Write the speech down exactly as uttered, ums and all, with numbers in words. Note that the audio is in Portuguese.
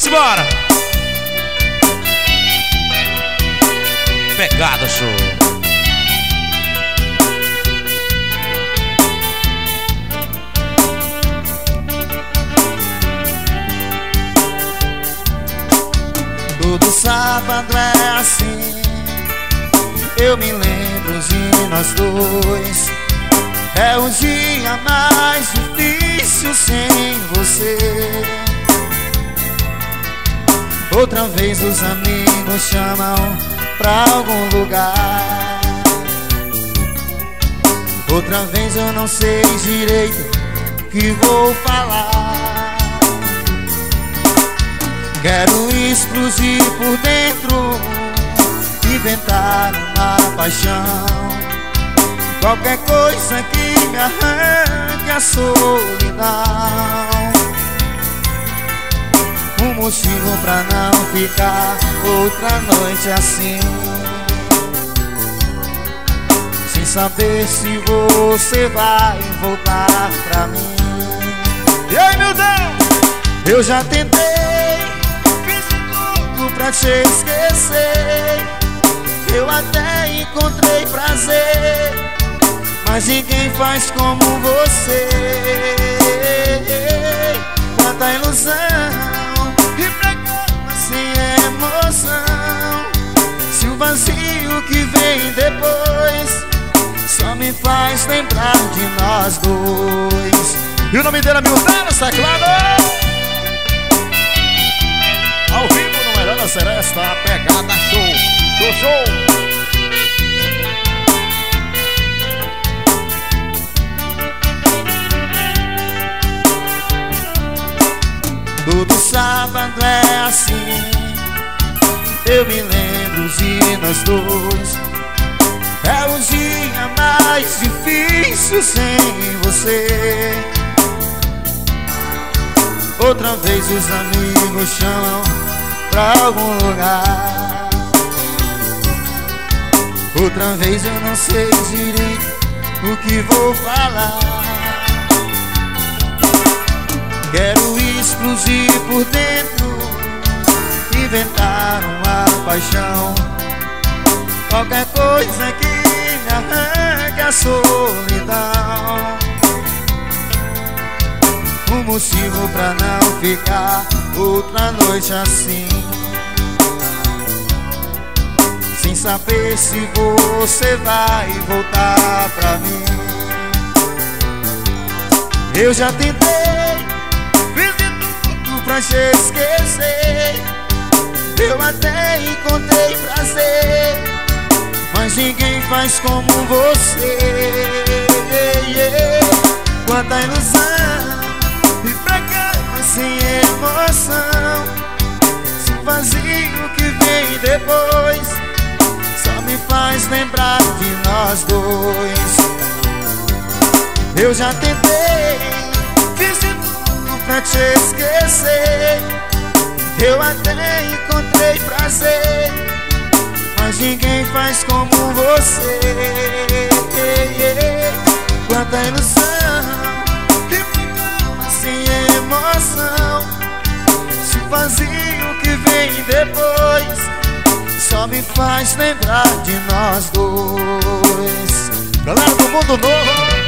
embora. Pegada, show. Todo sábado é assim, eu me lembro de nós dois. É o dia mais difícil sem você. Outra vez os amigos chamam pra algum lugar. Outra vez eu não sei direito o que vou falar. Quero explodir por dentro, inventar uma paixão, qualquer coisa que me arranque a solidão. Um motivo pra não ficar outra noite assim, sem saber se você vai voltar pra mim. E aí, meu Deus? Eu já tentei, fiz tudo pra te esquecer. Eu até encontrei prazer, mas ninguém faz como você. Quanta ilusão e pra cama sem emoção. Se o vazio que vem depois só me faz lembrar de nós dois. E o nome dele é Milton Teclado. Ao vivo no Melhor da Seresta, a pegada show. Show, show. Todo sábado é assim, eu me lembro de nós dois. É o dia mais difícil sem você. Outra vez os amigos chamam pra algum lugar. Outra vez eu não sei direito o que vou falar. Quero explodir por dentro, inventar uma paixão, qualquer coisa que me arranque a solidão. Um motivo pra não ficar outra noite assim, sem saber se você vai voltar pra mim. Eu já tentei, fiz de tudo pra te esquecer. Eu até encontrei prazer, mas ninguém faz como você. Quanta ilusão e pra cama sem emoção. Se o vazio que vem depois só me faz lembrar de nós dois. Eu já tentei, fiz de tudo pra te esquecer. Eu até encontrei prazer, mas ninguém faz como você. Quanta ilusão e pra cama sem emoção. Se o vazio que vem depois só me faz lembrar de nós dois. Galera do Mundo Novo,